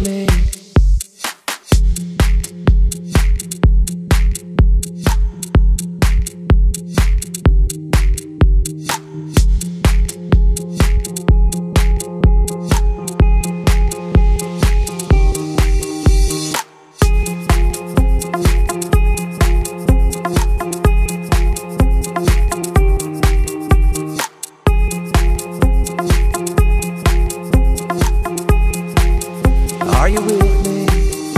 me? Are you with me?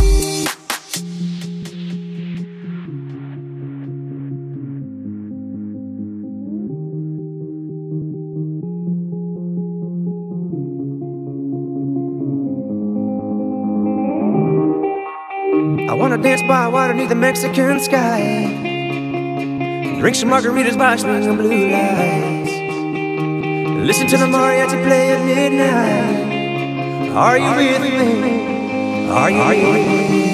I wanna dance by water beneath the Mexican sky, drink some margaritas by swinging blue lights, listen to the mariachi play at midnight. Are you with me? Are you with me?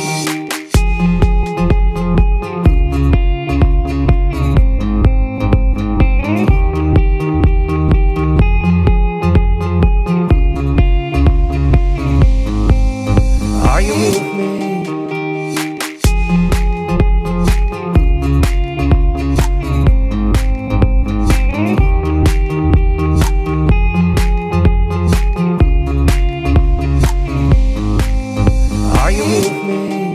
Are you with me? Are you with me?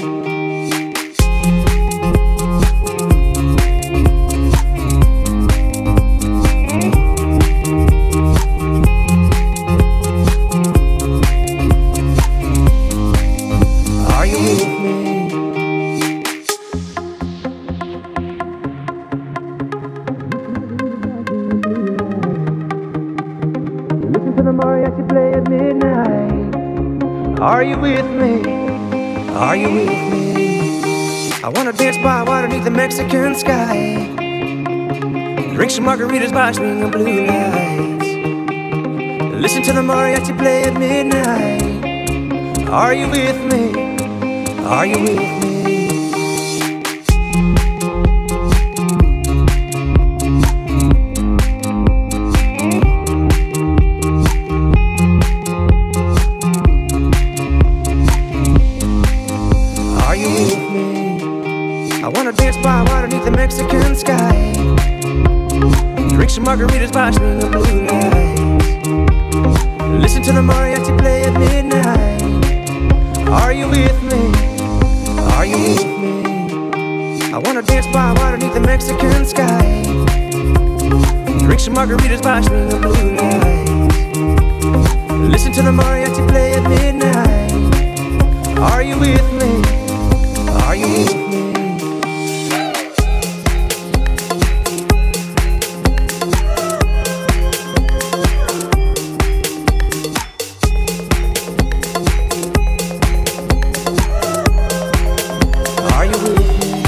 Are you with me? Listen to the mariachi play at midnight. Are you with me? Are you with me? I wanna dance by water beneath the Mexican sky, drink some margaritas by swinging blue lights, listen to the mariachi play at midnight. Are you with me? Are you with me? Are you with me? I wanna dance by water beneath the Mexican sky, drink some margaritas by swinging blue lights, listen to the mariachi play at midnight. Are you with me? Are you with me? I wanna dance by water beneath the Mexican sky, drink some margaritas by swinging blue lights, listen to the mariachi play at midnight. Are you with me? Are you with me? Are you with me?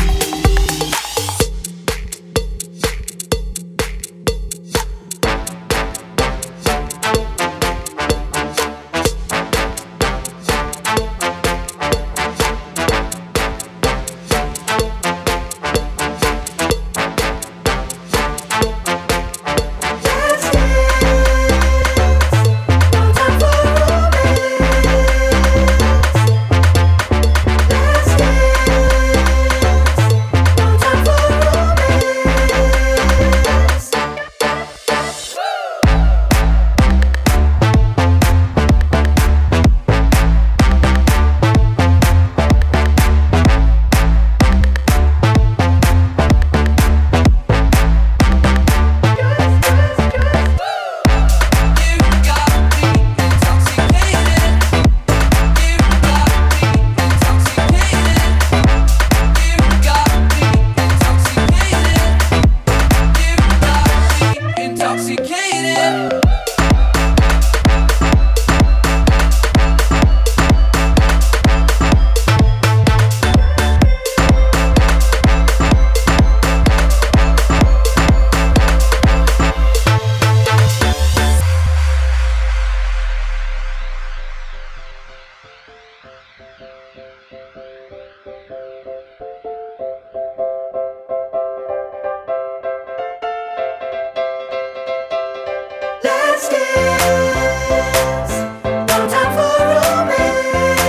Let's dance, no time for romance.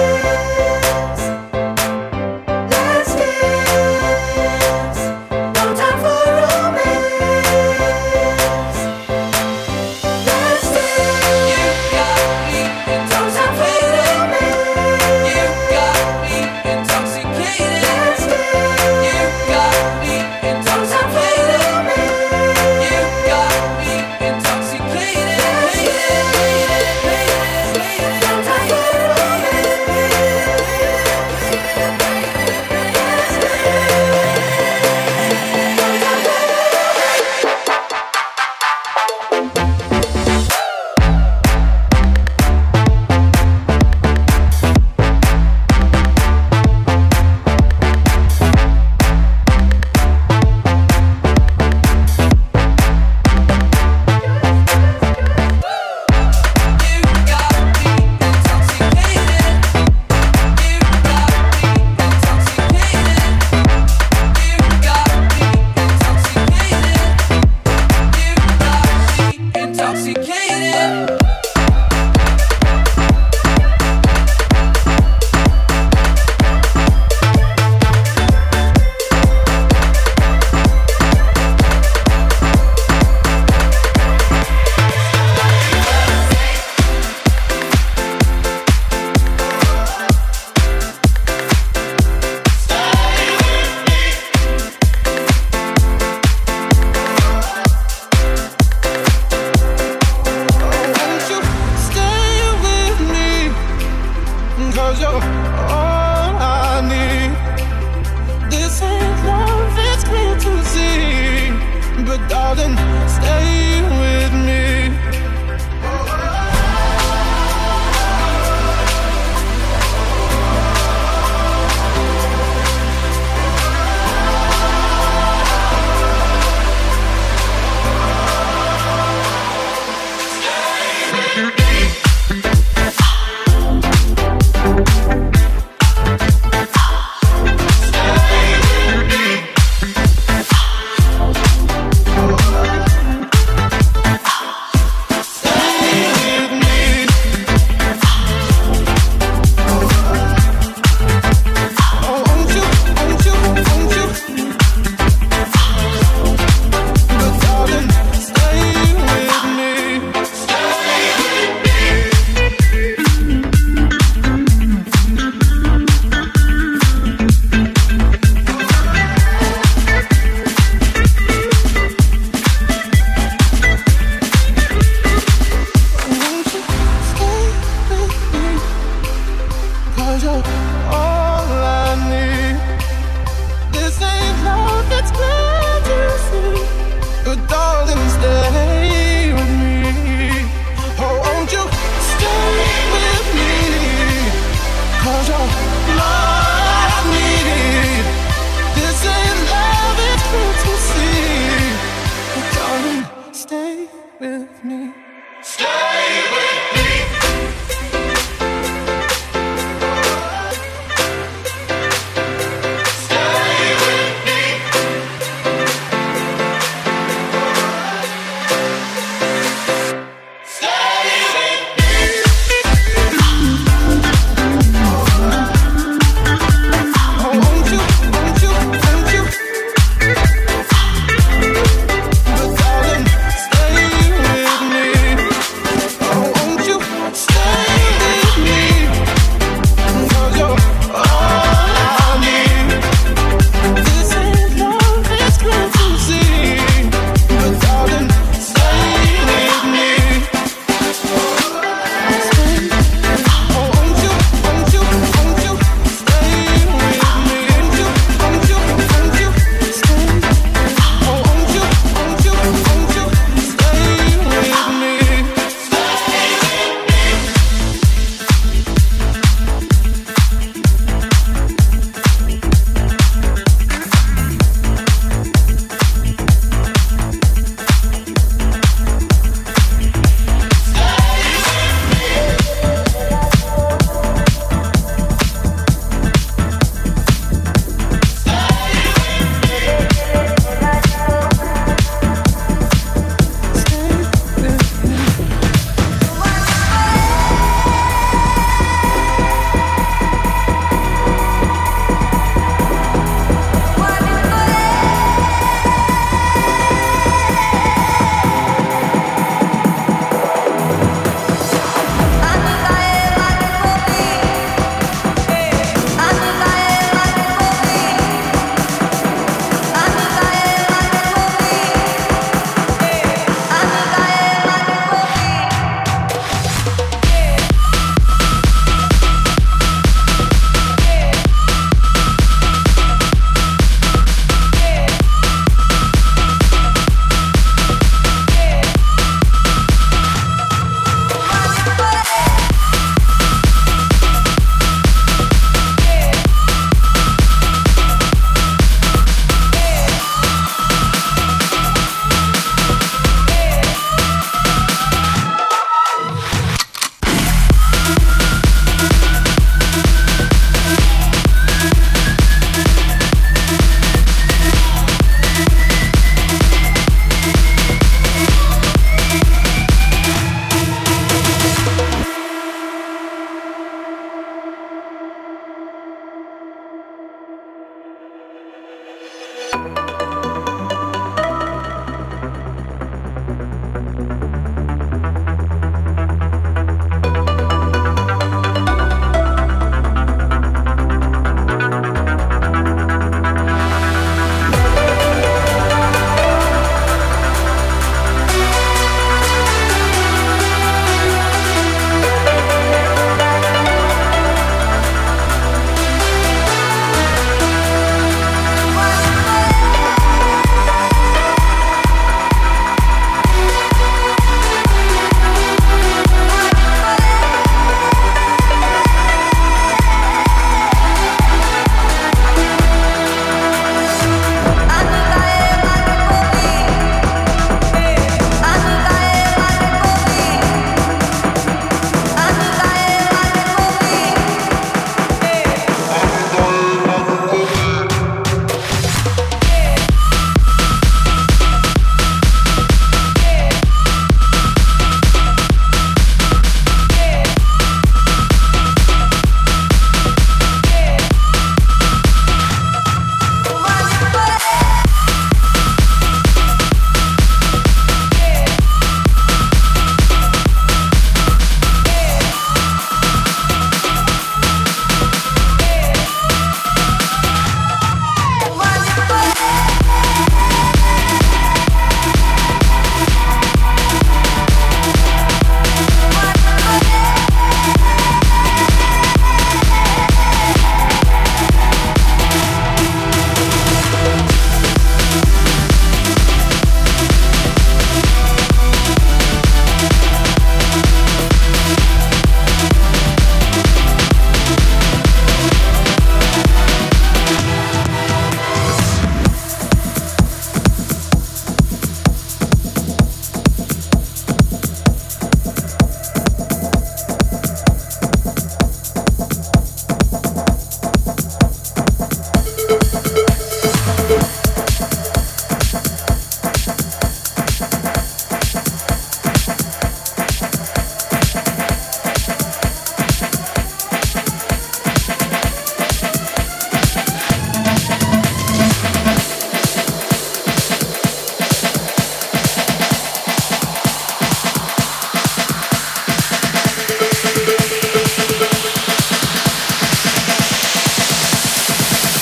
'cause you're all I need. This ain't love, it's clear to see, but darling, stay with me.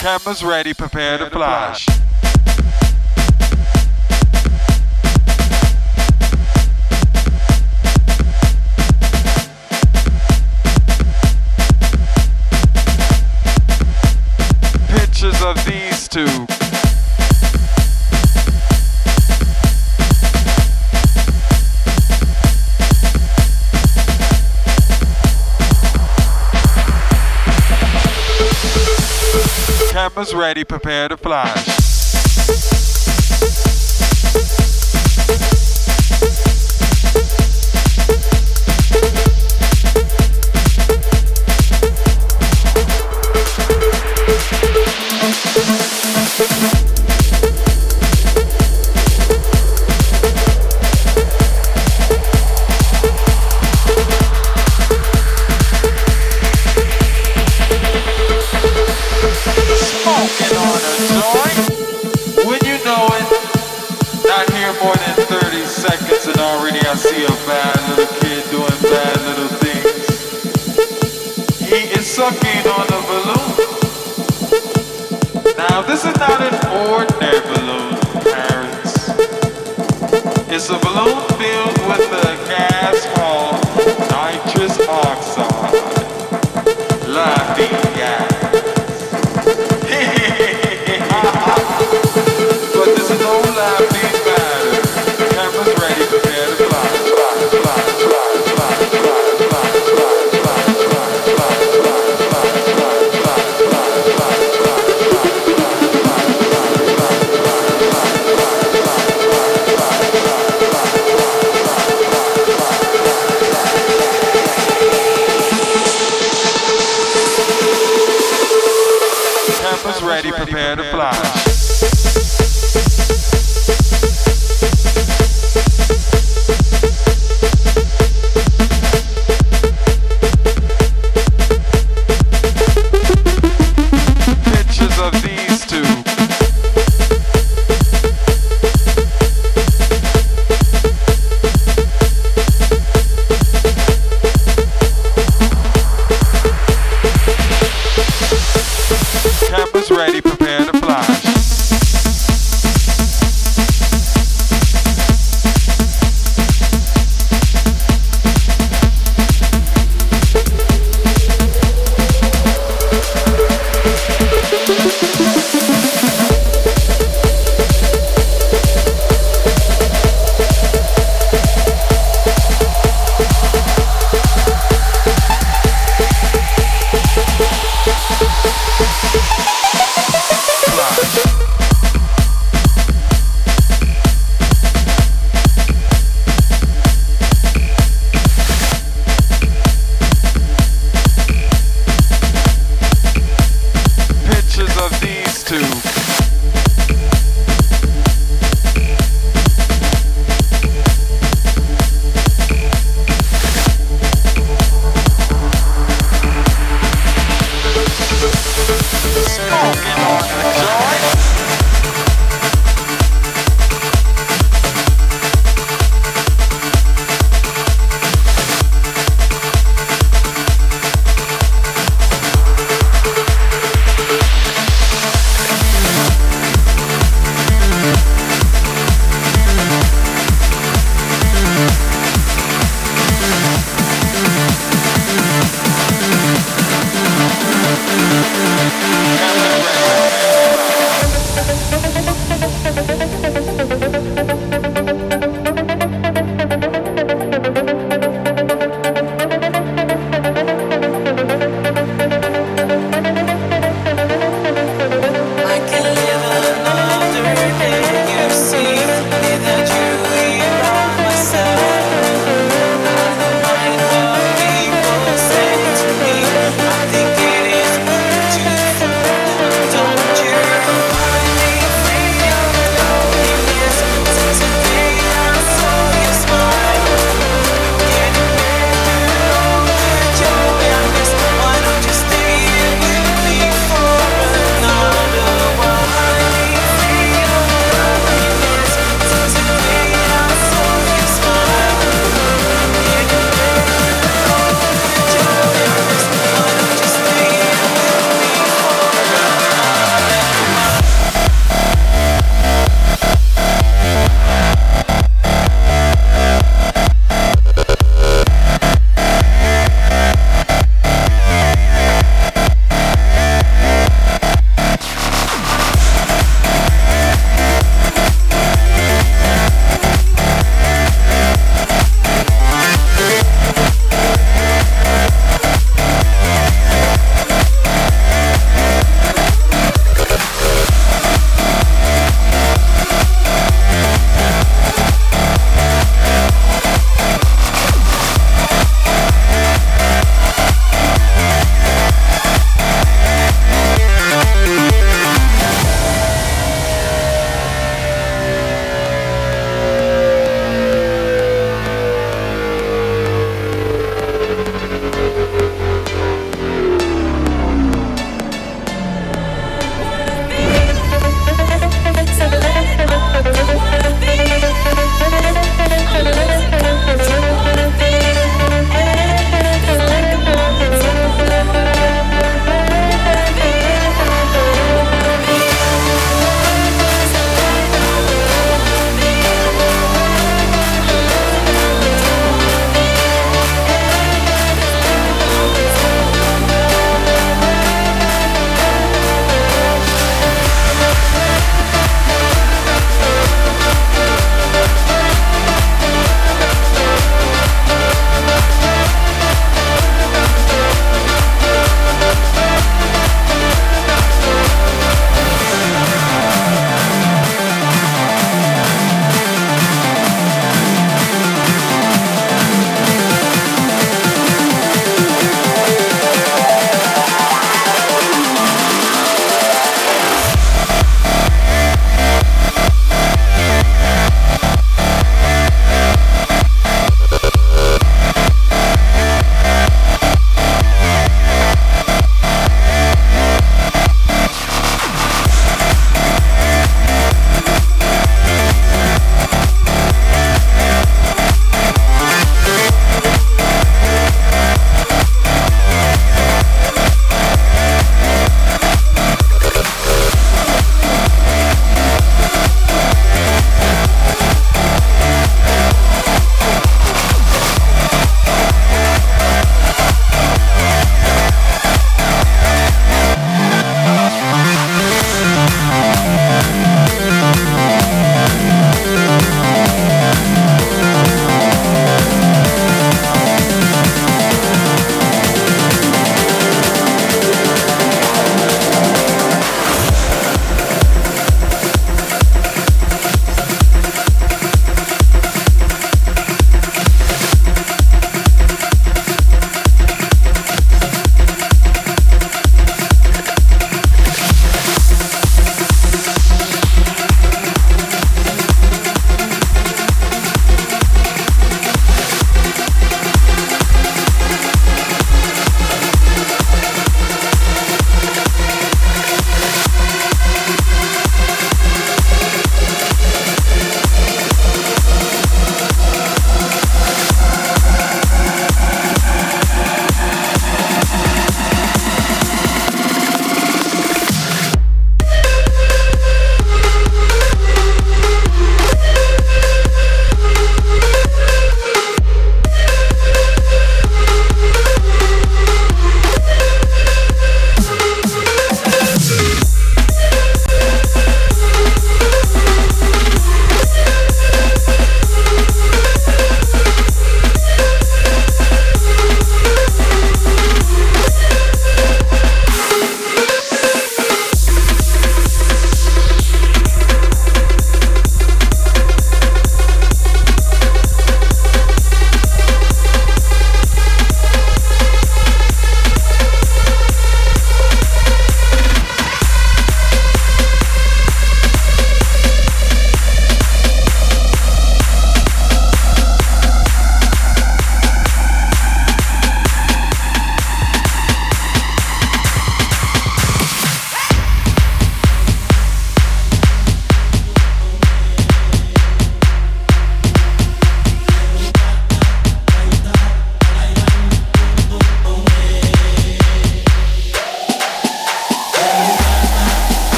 Cameras ready, prepare to flash. Pictures of these two. Cameras ready, prepare to flash. Smoking on a joint, when you know it. Not here more than 30 seconds and already I see a bad little kid doing bad little things. He is sucking on a balloon. Now this is not an ordinary balloon, parents. It's a balloon filled with a gas called nitrous oxide. Laughing gas. But this is no laughing matter. Cameras ready, prepare to fly. Cameras ready, prepare to fly. Cameras ready, prepare to flash. Pictures of these two. Smoking on the joint. Cameras ready.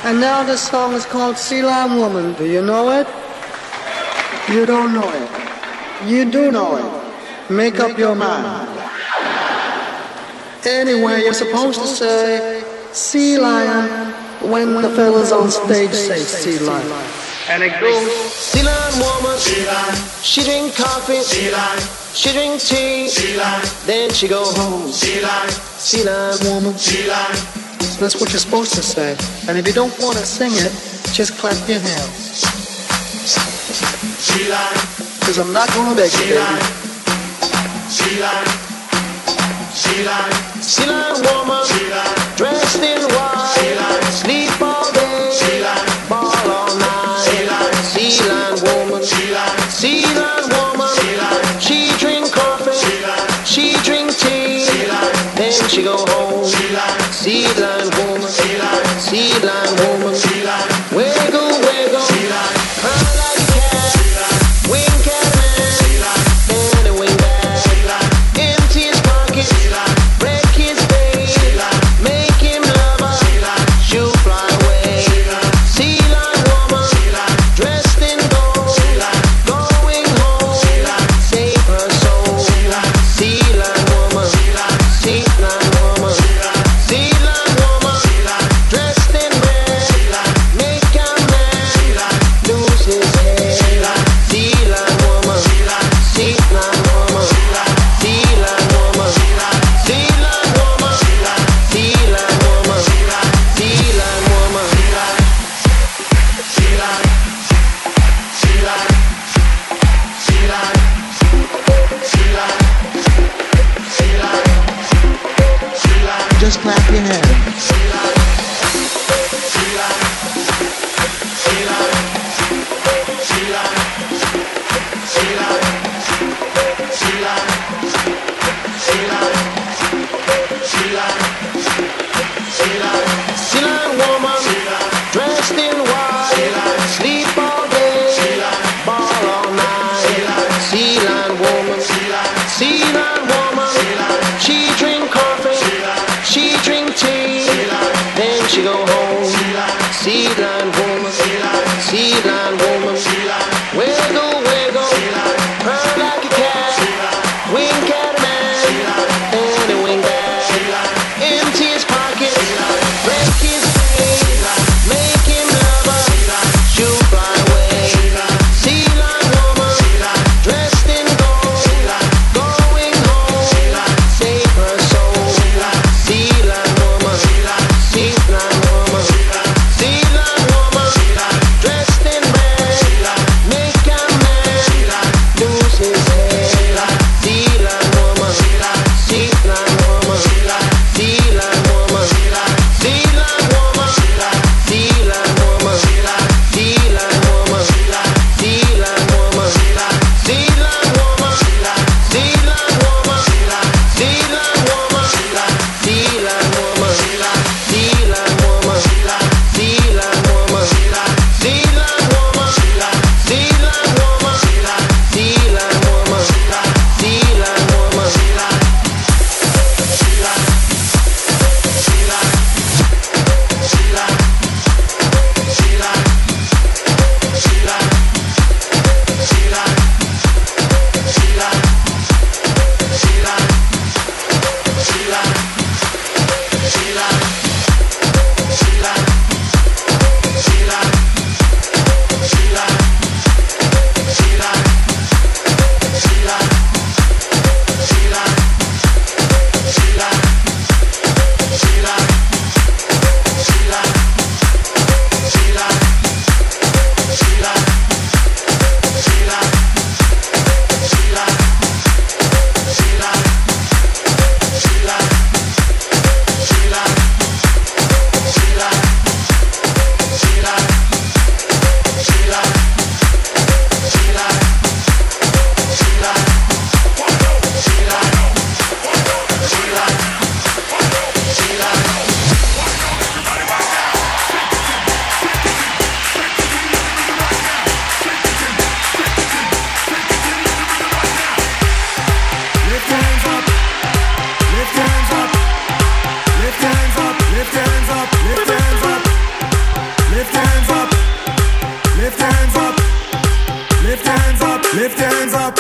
And now this song is called Sea Lion Woman. Do you know it? You don't know it. You do know it. Make up your mind. Anyway, you're supposed to say Sea Lion when the fellas on stage say Sea Lion. And it goes, Sea Lion woman, she drink coffee, she drink tea, then she go home. Sea Lion woman, that's what you're supposed to say. And if you don't want to sing it, just clap your hands. Because I'm not going to beg you, baby. Sea Lion woman, dressed in white, sleep all day, ball all night. Sea Lion woman, she drink coffee, she drink tea, then she go home. Sea Lion woman, wiggle, wiggle, purr like a cat, wink at a man, and a wink back, empty his pocket, break his face, make him love her, she'll fly away. Sea Lion woman, dressed in gold, going home, save her soul. Sea Lion woman, sea Lion woman, sea Lion woman, dressed in red, make a man lose his head. Sea Lion woman, sea Lion woman, sea Lion woman, sea Lion woman, sea Lion woman, sea Lion woman. Just clap your hands. Sea Lion woman, dressed in white, sleep all day, ball all night. Sea Lion woman, she drink coffee, she drink tea, then she go home. Sea Lion woman, wiggle, wiggle, purr like a cat, wink at a man, and a wink back, empty his pocket, break his face, make him love her, she'll fly away. Sea Lion woman, dressed in gold, going home, save her soul. Sea Lion woman, sea Lion woman, sea Lion woman, dressed in red, make a man lose his head. Sea Lion woman, sea Lion woman, sea Lion woman, sea Lion woman, sea Lion woman, sea Lion woman, sea Lion woman, sea Lion woman, sea Lion woman, sea Lion woman, sea Lion woman, sea Lion woman, sea Lion woman, sea Lion woman, sea Lion woman, sea Lion woman, sea Lion woman. lift your hands up, lift your hands up, lift your hands up, lift your hands up,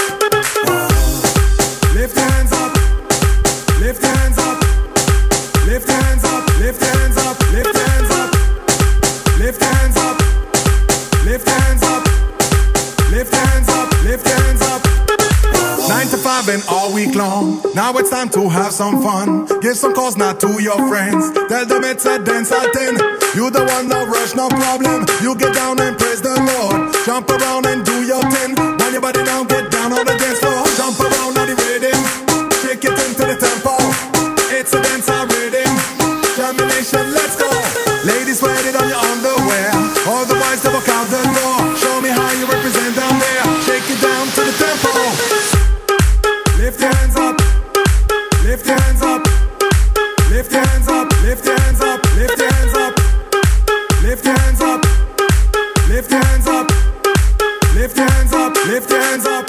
lift your hands up, lift your hands up, lift your hands up, lift your hands up, lift your hands up, lift your hands up, lift your hands up, lift your hands up, lift your hands up. 9 to 5 and all week long. Now it's time to have some fun. Give some calls now to your friends. Tell them it's a dance at 10. You the one, no rush, no problem. You get down and praise the Lord. Jump around and do your thing. Wind your body down, get down on the dance floor. Jump around on the rhythm. Shake it into the tempo. It's a dance at rhythm. Germination, let's go. Ladies, wear it on your underwear. All the boys that walk out the door. Show me how you represent down there. Shake it down to the tempo. Lift your hands up, lift your hands up, lift your hands up, lift your hands up, lift your hands up, lift your hands up, lift your hands up, lift your hands up, lift your hands up,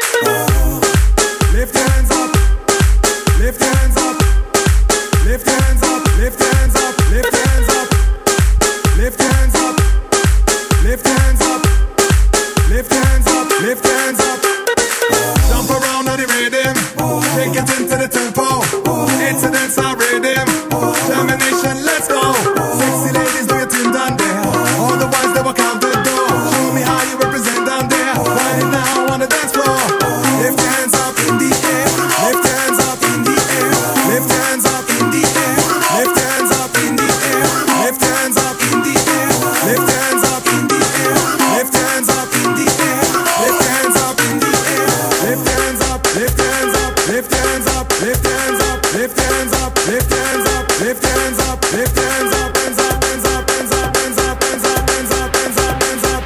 lift your hands up, lift your hands up, lift your hands up, lift your hands up, lift your hands up, lift your hands up, lift your hands up, lift your hands up, lift your hands up. Jump around on the rhythm, take it into the tempo. It's a dance on rhythm. Germination, let's go. Sexy ladies, do your thing down there. All the boys that walk out the door. Show me how you represent down there. Right now on the dance floor. Lift your hands up in the air. Lift your hands up in the air. Lift your hands up in the air. Lift your hands up in the air. Lift your hands up in the air. Lift your hands up in the air. Lift your hands up in the air. Lift your hands up in the air. Lift your hands up, lift your hands up, lift your hands up, lift your hands up, lift your hands up, lift your hands up, lift your hands up, lift your hands up, hands up, hands up, hands up, hands up, hands up, hands up, hands up, hands up,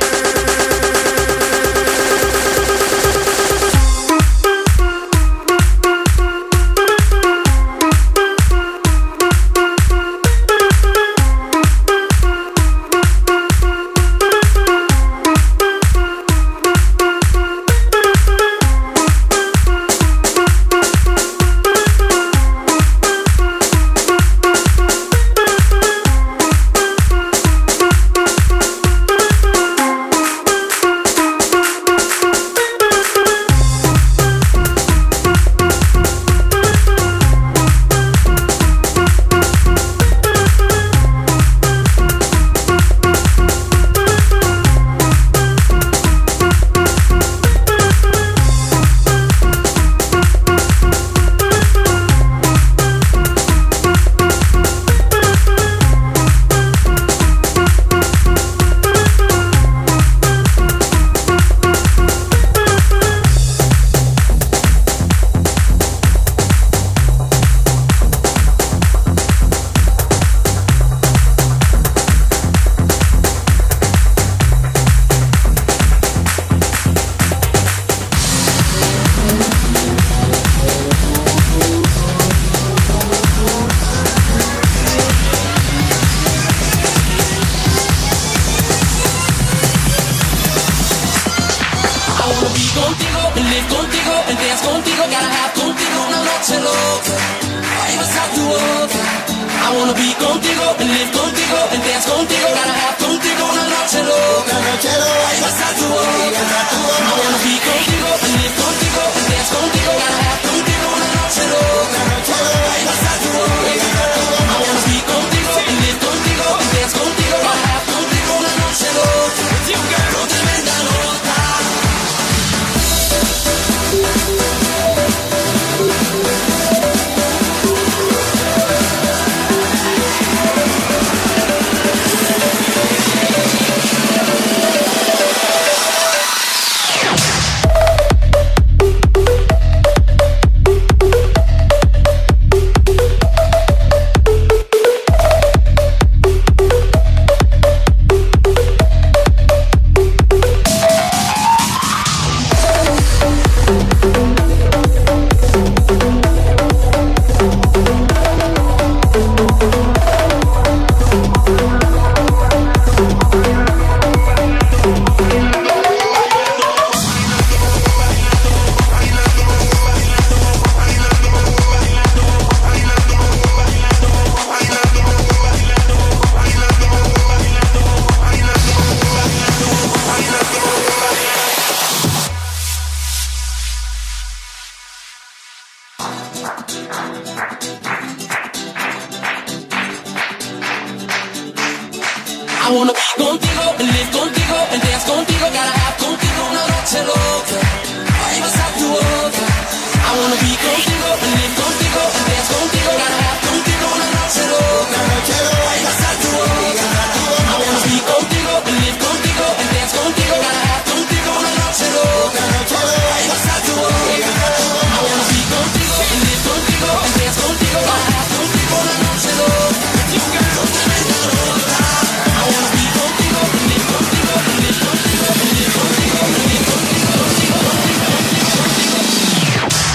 I wanna be contigo, and live contigo, and dance contigo, gotta have contigo una noche loca, ay besar tu boca. I wanna be contigo, and live contigo, and dance contigo, gotta have contigo una noche loca, ay besar tu boca. I wanna be contigo, and live contigo, and dance contigo, gotta have contigo una noche loca, ay besar tu boca. I wanna be contigo, and live contigo, and dance contigo, gotta have contigo una noche loca. You girl, I wanna be contigo, and live contigo, and live contigo, and live contigo, and live contigo, contigo, contigo, contigo, contigo.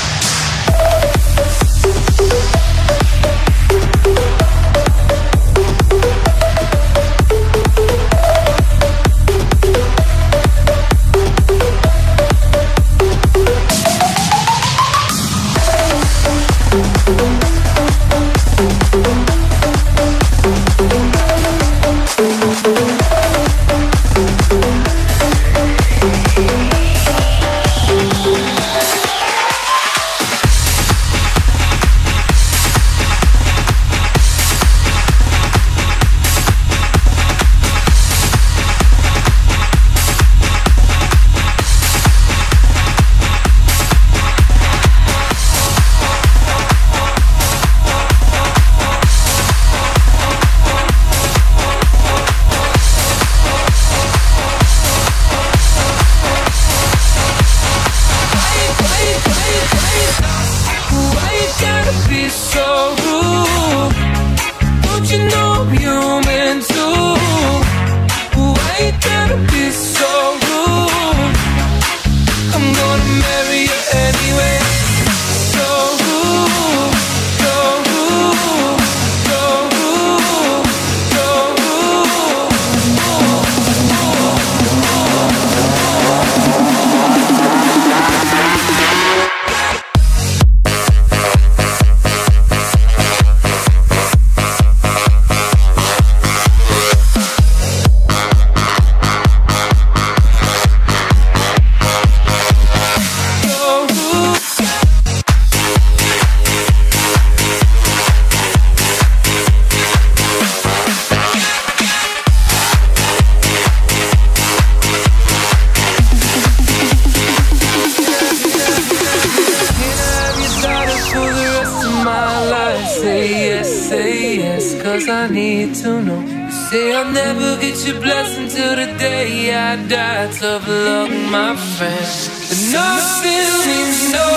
Cause I need to know. You say I'll never get your blessing till the day I die. Tough luck, my friend, but nothing means no.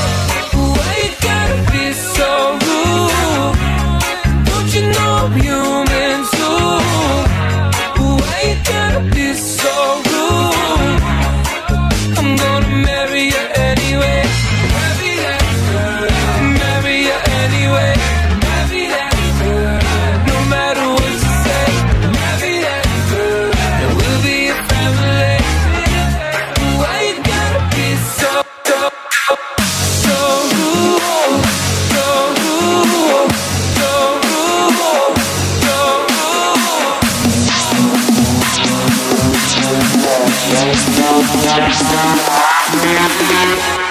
Why you gotta be so rude? Don't you know I'm human too? Why you gotta be so rude? I'm gonna marry you anyway. Marry that girl. Marry you anyway. Yeah.